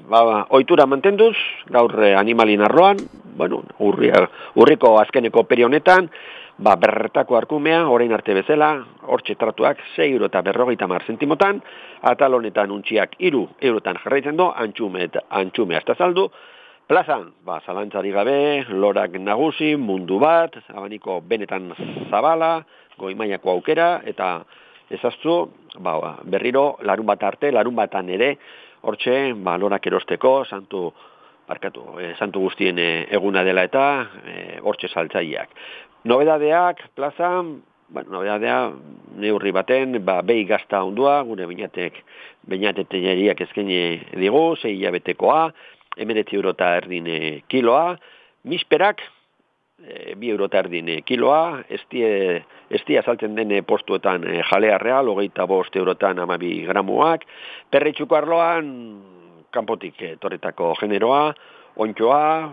ohitura mantenduz, gaur animalien arloan, urriko azkeneko perionetan, bertako arkumea, orain arte bezala, hortxe tratuak 6,50 €, atal honetan untxiak 3 eurotan jarraitzen do, antxume hasta saldu, plazan, zalantzari gabe, lorak nagusi, mundu bat, abaniko benetan zabala, goi-mailako aukera, eta ezaztu, berriro, larun batan ere, hortxe, lorak erosteko, santu guztien eguna dela eta hortxe saltzaileak. Nobedadeak, plazan, neurri baten, behi gazta ondua, gure beinateteieriak ezkene digu, 6 hilabetekoa, 19,50 € kiloa, misperak, 2,50 € kiloa, estia saltzen den postuetan jalea real, 25 eurotan 12 gramuak, perritxuko arloan, kanpotik etorritako generoa, ontxoa,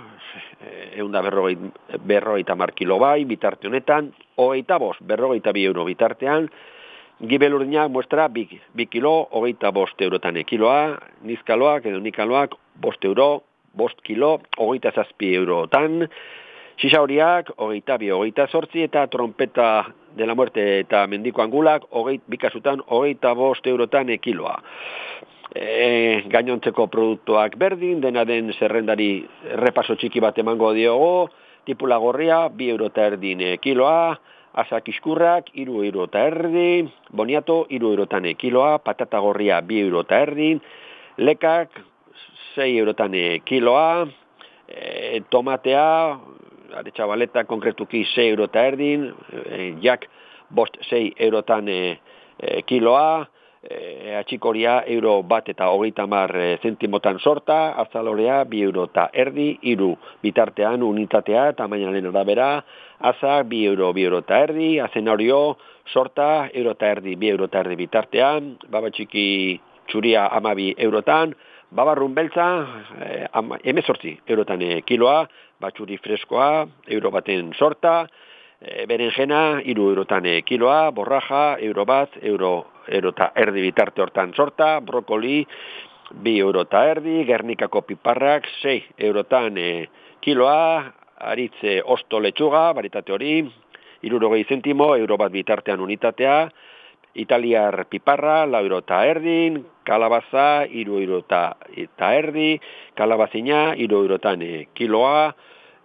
150 kilo bai, bitarte honetan, 25-42 € bitartean, gibelurdinak muestra 2 kilo, 25 eurotan kiloa, nizkaloak edo nikaloak, 5 euro, 5 kilo, 27 eurotan, sisa horiak, 22-28, eta trompeta de la muerte eta mendiko angulak, bikasutan, 25 eurotan kiloa. Gainontzeko produktuak berdin, dena den zerrendari repaso txiki bat emango diogo, tipula gorria, 2,50 € kiloa, asak iskurrak, 3,50 €, boniato, 3 eurotan kiloa, patata gorria, 2,50 €, lekak, 6 eurotan kiloa, tomatea, txabaleta konkretuki 6 eurotan, jak, 6 eurotan kiloa, atxikoria €1,30 sorta, azalorea 2,50 €, 3 bitartean unitatea, tamainaren arabera, azak 2 €, azenario sorta, €1,30, 2,50 € bitartean, babatxiki txuria 12 eurotan, babarrun beltza, 18 eurotan kiloa, batxuri freskoa, €1 sorta, berenjena, 3 eurotan kiloa, borraja, €1, €1,50 bitarte hortan sorta, brokoli, 2,50 €, Gernikako piparrak, 6 eurotan kiloa, aritze osto letxuga, baritate hori, 60 zentimo, €1 bitartean unitatea, italiar piparra, 4,50 €, kalabaza, 3,50 €, kalabazina, 3 eurotan kiloa,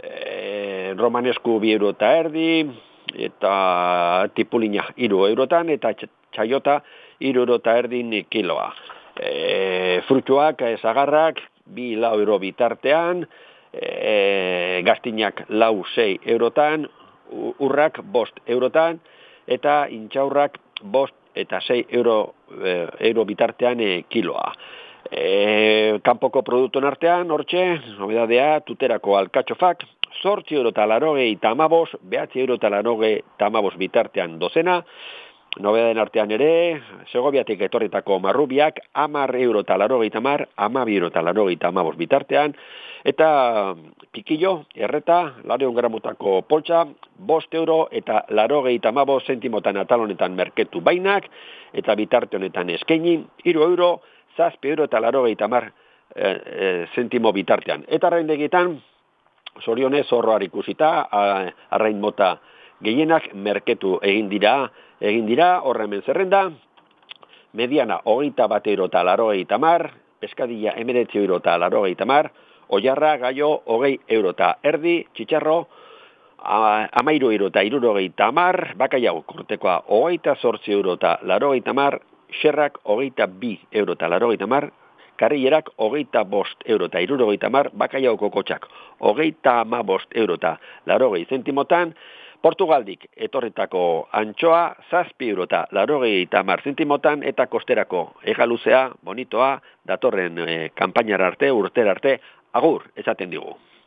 romanesku 2,50 €, eta tipulina 3 eurotan, eta txaiota 3,50 € kiloa. Frutuak, zagarrak, 2 € bitartean, gaztinak 6 eurotan, urrak 5 eurotan, eta intxaurrak 5 eta 6 euro bitartean kiloa. Kanpoko produktuen artean, hortxe, nobedadea, tuterako alkatxofak, 8,85 €, 9,85 € bitartean dozena, nobedaden artean ere, Segoviatik etorritako marrubiak, 10,80 €, 12,85 € bitartean, eta pikillo, erreta, 200 gramotako poltsa, 5 € eta 85 zentimotan atal honetan merketu bainak, eta bitarte honetan eskaini, 3 €, 7 € eta 80 zentimo bitartean. Eta arraindegitan, zorionez zorroar ikusita, arrain mota gehienak merketu egin dira, horra hemen zerrenda, mediana 21 € eta 80, peskadilla 19 € eta 80, oiarra gaio 20 € eta erdi, txitxarro 13 € eta 70, bakaiau kortekoa 28 € eta 80, xerrak 22 € eta 80, karrillerak 25 € eta 70, bakaiauko kotxak 35 € eta 80 zentimotan, Portugaldik etorritako antxoa 7 € eta 80 zentimotan, eta kosterako egaluzea, bonitoa, datorren kanpainara arte, urtera arte, agur, esaten digu.